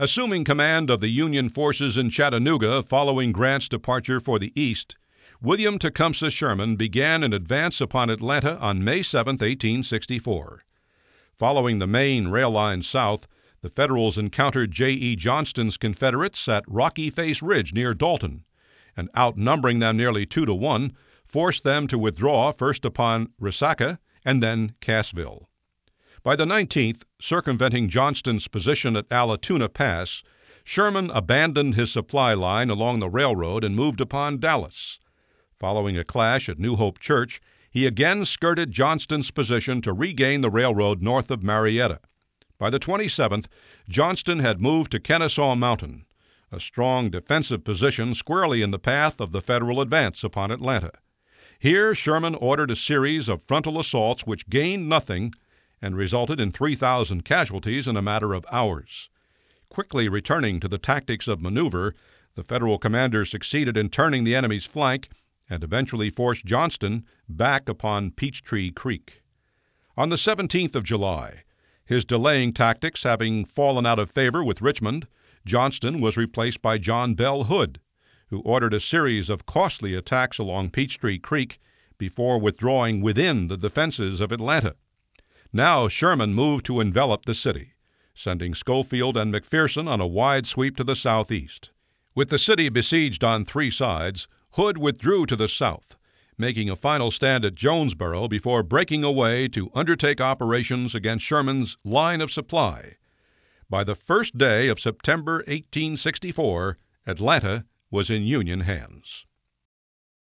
Assuming command of the Union forces in Chattanooga following Grant's departure for the East, William Tecumseh Sherman began an advance upon Atlanta on May 7, 1864. Following the main rail line south, the Federals encountered J.E. Johnston's Confederates at Rocky Face Ridge near Dalton, and outnumbering them nearly 2-1, forced them to withdraw first upon Resaca and then Cassville. By the 19th, circumventing Johnston's position at Allatoona Pass, Sherman abandoned his supply line along the railroad and moved upon Dallas. Following a clash at New Hope Church, he again skirted Johnston's position to regain the railroad north of Marietta. By the 27th, Johnston had moved to Kennesaw Mountain, a strong defensive position squarely in the path of the Federal advance upon Atlanta. Here Sherman ordered a series of frontal assaults which gained nothing and resulted in 3,000 casualties in a matter of hours. Quickly returning to the tactics of maneuver, the Federal commander succeeded in turning the enemy's flank and eventually forced Johnston back upon Peachtree Creek. On the 17th of July, his delaying tactics having fallen out of favor with Richmond, Johnston was replaced by John Bell Hood, who ordered a series of costly attacks along Peachtree Creek before withdrawing within the defenses of Atlanta. Now Sherman moved to envelop the city, sending Schofield and McPherson on a wide sweep to the southeast. With the city besieged on three sides, Hood withdrew to the south, making a final stand at Jonesboro before breaking away to undertake operations against Sherman's line of supply. By the first day of September 1864, Atlanta was in Union hands.